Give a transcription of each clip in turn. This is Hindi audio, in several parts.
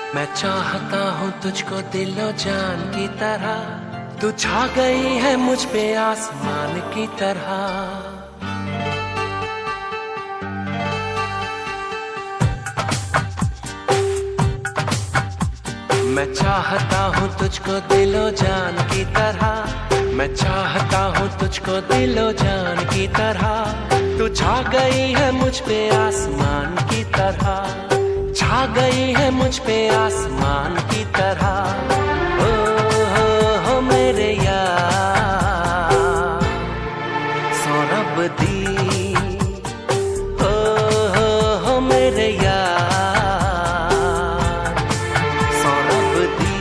मैं चाहता हूँ तुझको दिलो जान की तरह, तू छा गई है मुझ पे आसमान की तरह। मैं चाहता हूँ तुझको दिलो जान की तरह, मैं चाहता हूँ तुझको दिलो जान की तरह। तू छा गई है मुझ पे आसमान की तरह, छा गई है मुझ पे आसमान की तरह। हो मेरे यार सौरभ दी, हो मेरे यार सौरभ दी।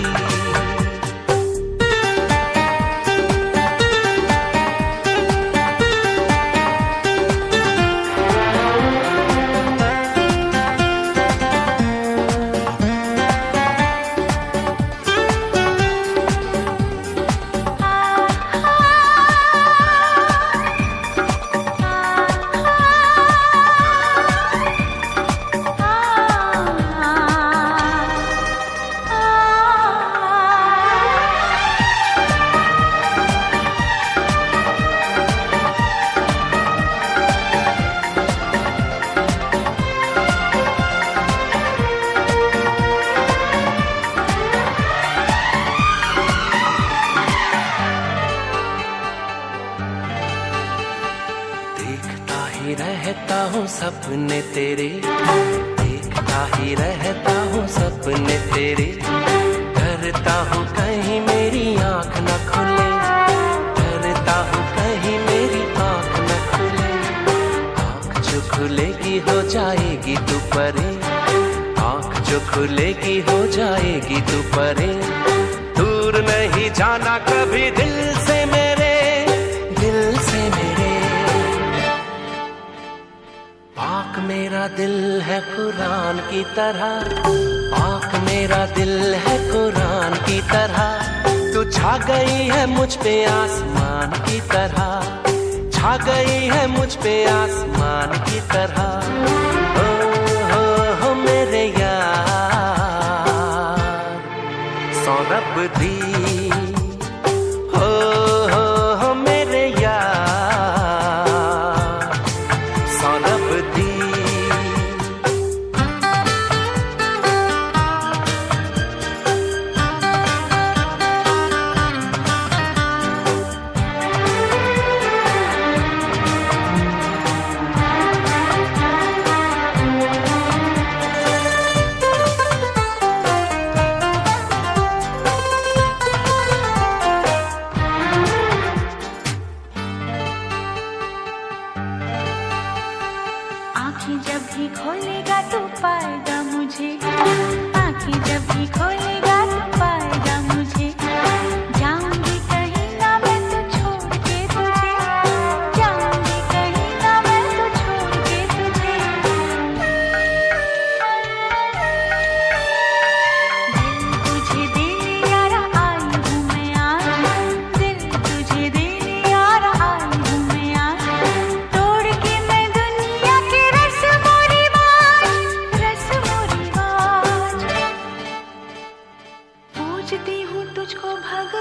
रहता हूँ सपने तेरे, देखता ही रहता हूँ सपने तेरे। डरता हूँ कहीं मेरी आँख न खुले, डरता हूँ कहीं मेरी आँख न खुले। आँख जो खुलेगी हो जाएगी तू परे, आँख जो खुलेगी हो जाएगी तू परे। दूर नहीं जाना कभी दिल से मेरे, दिल से मेरे। पाक मेरा दिल है कुरान की तरह, पाक मेरा दिल है कुरान की तरह। तू छा गई है मुझ पे आसमान की तरह, छा गई है मुझ पे आसमान की तरह। हो मेरे यार सौरभ दी, हो मेरे यार सौरभ दी। आँखें जब भी खोलेगा तू पाएगा मुझे, आँखें जब भी खोलेगा तू पाएगा मुझे। जाऊंगी कहीं ना मैं तो छोड़ के तुझे, जाऊंगी कहीं ना मैं तो छोड़ के तुझे। दिल तुझे देने यारा आई हूँ मैं आज, दिल तुझे देने यारा आई हूँ मैं आज। तोड़ के मैं दुनिया के रस्मों रिवाज, रस्मों रिवाज। पूजती हूँ तुझको भगवान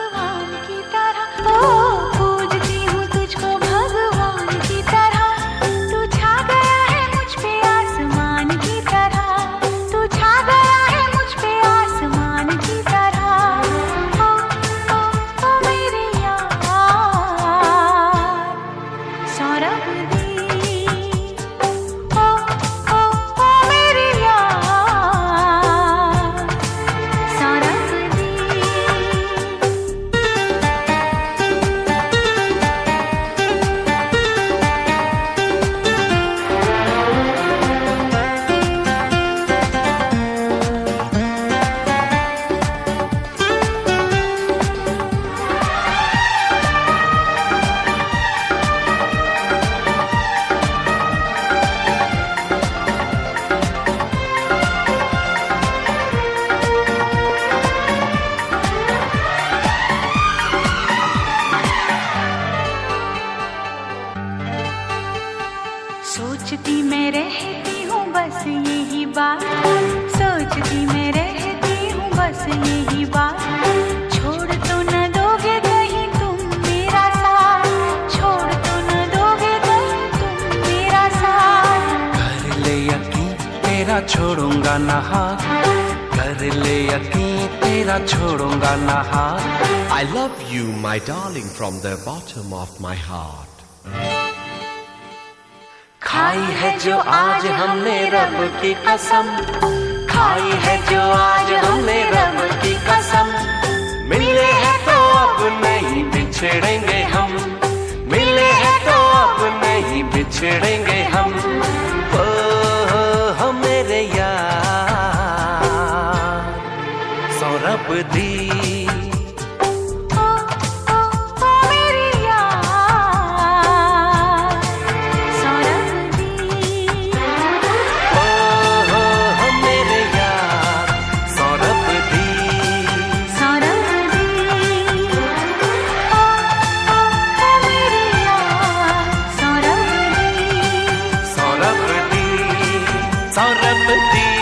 तेरा छोड़ूंगा ना हाथ, कर ले यकीन तेरा छोड़ूंगा ना हाथ। I love you, my darling, from the bottom of my heart. खाई है जो आज हमने रब की कसम, खाई है जो आज हमने रब की कसम। मिले हैं तो अब नहीं बिछड़ेंगे हम, मिले हैं तो अब नहीं बिछड़ेंगे हम। ओ मेरे यार सौरभ दी, सौरभ दी।